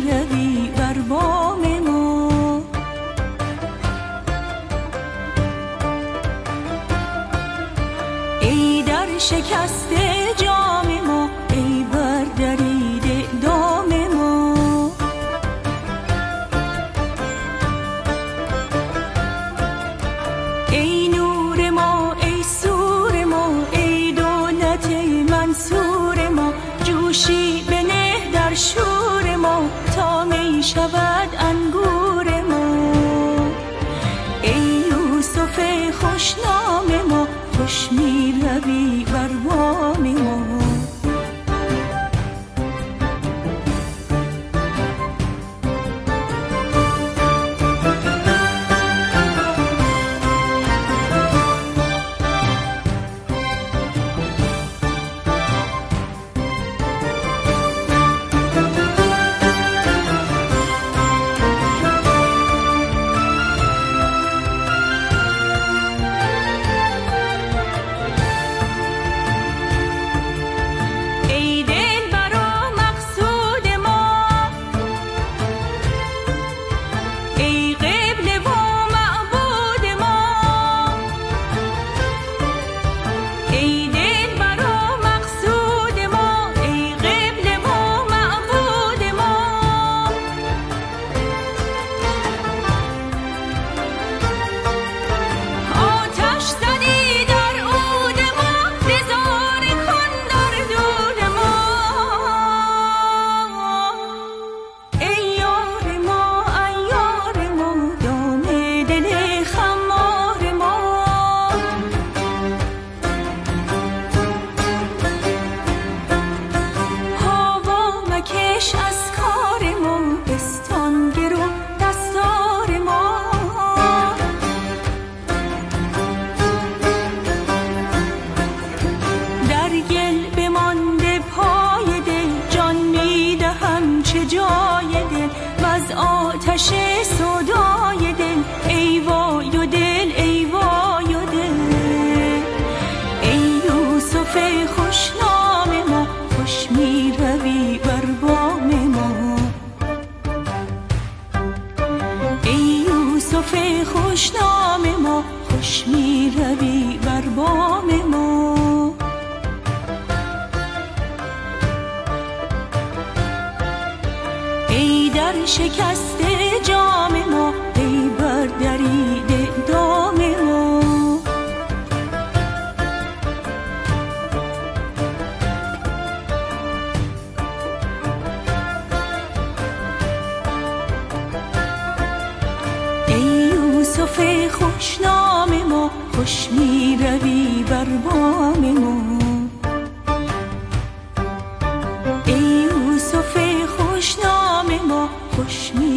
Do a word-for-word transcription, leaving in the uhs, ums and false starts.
روی بر بام ما. ای در شکسته جام ما، ای بر دریده دام ما. ای نور ما، ای سور ما، ای دولت منصور ما. جوشی بنه در شور ما، تا می شود انگور ما. ای یوسف خوشنام ما، خوش می روی بر بام ما. آتش سودای دل، ای وای و دل، ای وای و دل. ای یوسف خوشنام ما، خوش می روی بر بام ما. ای یوسف خوشنام ما، خوش می روی بر بام ما. ای در شکسته جام ما، ای بر دریده دام ما. ای یوسف خوشنام ما، خوش می روی بر بام ما. ای یوسف خوشنام ما، خوش می